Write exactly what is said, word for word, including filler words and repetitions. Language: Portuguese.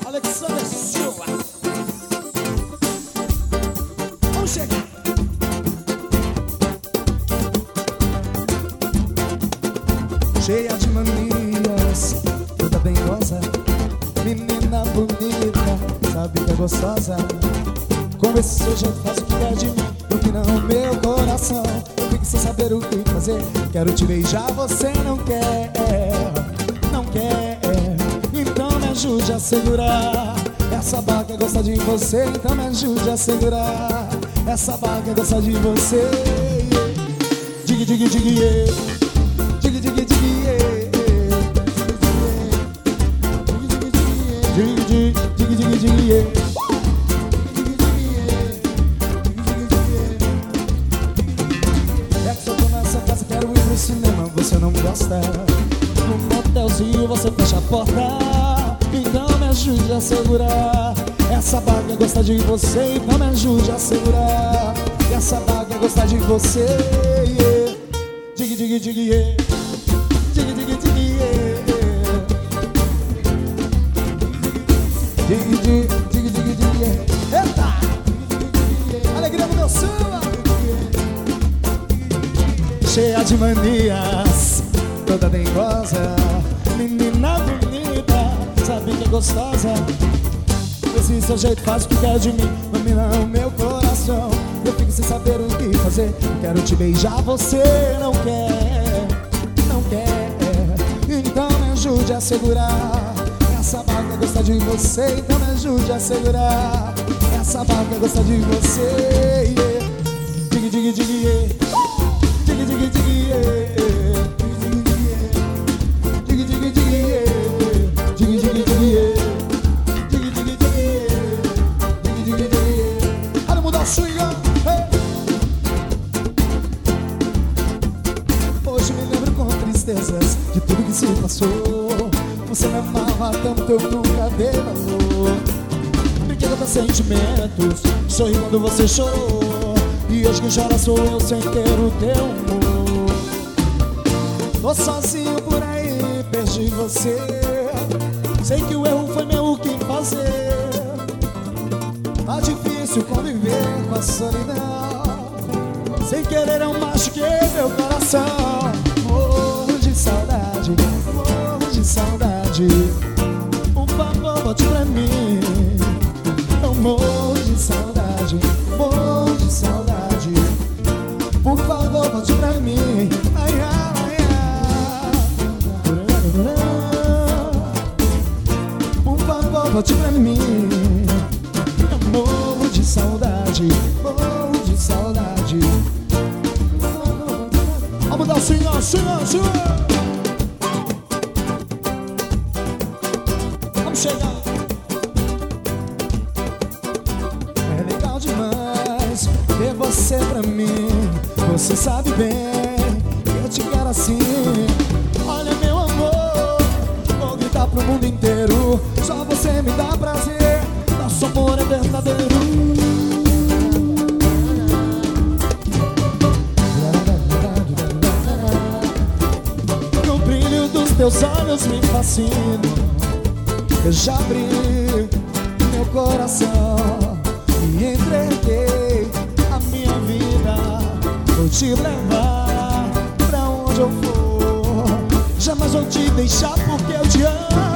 Alexander Silva. Vamos chegar. Cheia de manias, toda dengosa, menina bonita, sabe que é gostosa. Com esse seu jeito faz o que quer de mim, domina o meu coração. Eu fico sem saber o que fazer, quero te beijar, você não quer, não quer. Então me ajude a segurar, essa vaca gosta de você. Então me ajude a segurar, essa vaca gosta de você. Dig, dig, dig, yeah. Dig, dig, dig, yeah. Dig, dig, dig, dig, dig, yeah. É que se eu tô nessa casa, quero ir pro cinema, você não gosta. No motelzinho você fecha a porta. Então me ajude a segurar, essa vaga gosta de você. Então me ajude a segurar, essa vaga gosta de você, yeah. Dig, dig, dig, yeah. Dig, dig, dig, yeah. Dig, dig, dig, dig, dig, yeah. Eita! Alegria no meu samba. Cheia de manias, toda dengosa, menina bonita, sabe que é gostosa. Esse seu jeito faz o que quer de mim, domina o meu coração. Eu fico sem saber o que fazer, quero te beijar, você não quer, não quer. Então me ajude a segurar, essa vaca gosta de você. Então me ajude a segurar, essa vaca gosta de você, yeah. Dig, dig, dig, yeah. Dig, dig, dig, yeah. Dig, dig, dig, yeah. Dig, dig, dig, yeah. Dig, dig, dig, yeah. Dig, dig, dig, yeah. Olha, mudar o swing, hey. Hoje me lembro com tristezas de tudo que se passou. Você me amava tanto, eu nunca dei valor. Brinquei com meus sentimentos, sorri quando você chorou. E hoje quem chora sou eu sem ter o teu amor. Tô sozinho por aí, perdi você. Sei que o erro foi meu, o que fazer? Tá difícil conviver com a solidão. Sem querer eu machuquei meu coração. Morro de saudade, morro de saudade. Por favor, volte pra mim. Eu morro de saudade, morro de saudade. Por favor, volte pra mim. Ai, ai, ai. Por favor, volte pra mim. Eu morro de saudade, morro de saudade. Vamos dar o senhor, senhor, senhor. Vamos chegar. É legal demais ter você pra mim. Você sabe bem que eu te quero assim. Olha, meu amor, vou gritar pro mundo inteiro. Só você me dá prazer, nosso amor é verdadeiro. No brilho dos teus olhos me fascino. Eu já abri meu coração e entreguei a minha vida. Vou te levar pra onde eu for. Jamais vou te deixar porque eu te amo.